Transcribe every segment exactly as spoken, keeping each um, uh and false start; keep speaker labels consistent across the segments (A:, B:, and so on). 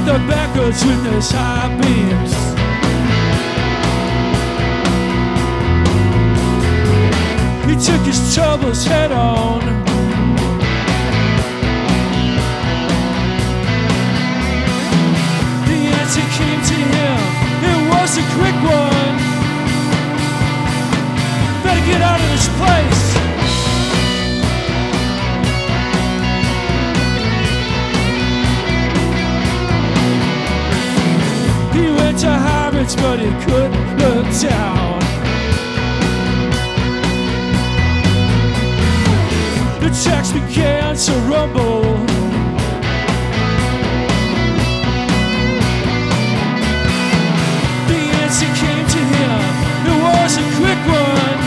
A: the backwards with those high beams. He took his troubles head on. The answer came to him, it was a quick one. Better get out of this place. He went to Harrods, but he couldn't look down. The tracks began to rumble. The answer came to him, it was a quick one.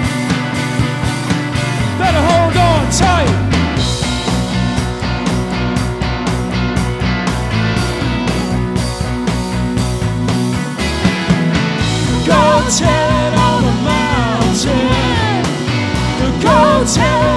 A: Better hold on tight. Go tell it on the mountain. Go tell it.